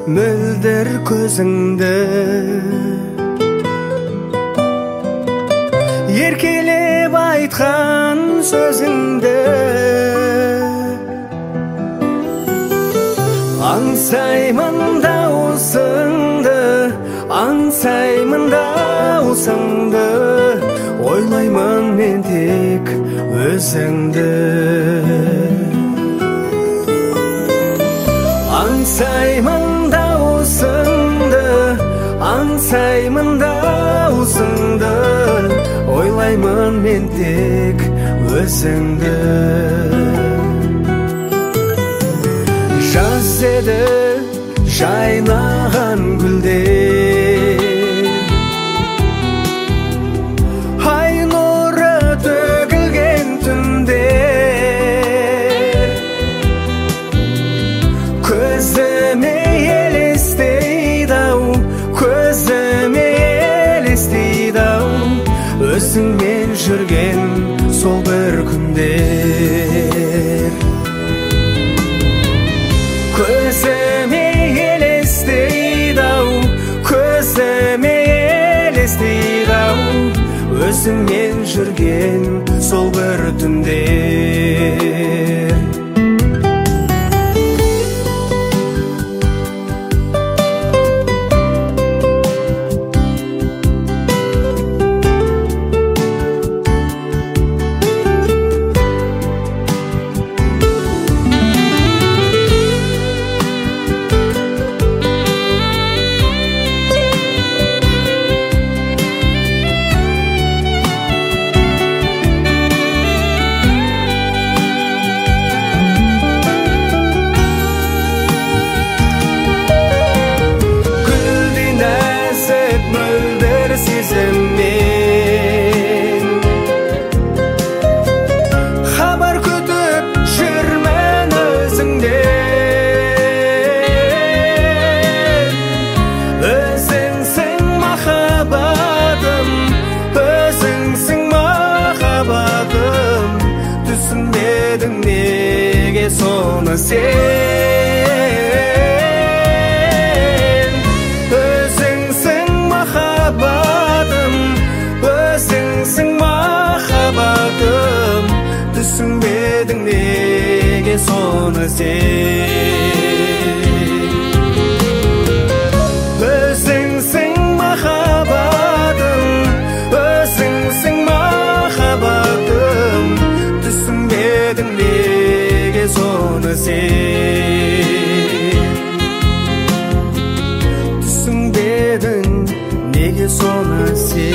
мөлдір көзіңді еркелеп айтқан сөзіңді аңсаймын дауысыңды аңсаймын дауысыңды ойлаймын мен тек өзіңді аңсаймын дауысыңды аңсаймын дауысыңды ойлаймын мен тек өзіңді жаз еді жайнаған гүлдер ай нұры төгілген түндер көзіме елестейді-ау көзіме елестейді-ау өзіңмен жүрген сол бір күндер көзіме елестейді-ау көзіме елестейді-ау өзіңмен жүрген сол бір түндер соны сен өзіңсің махаббатым өзіңсің махаббатым түсінбедің неге соны сен өзіңсің махаббатым өзіңсің махаббатым түсінбедің неге соны сен түсінбедің неге соны сен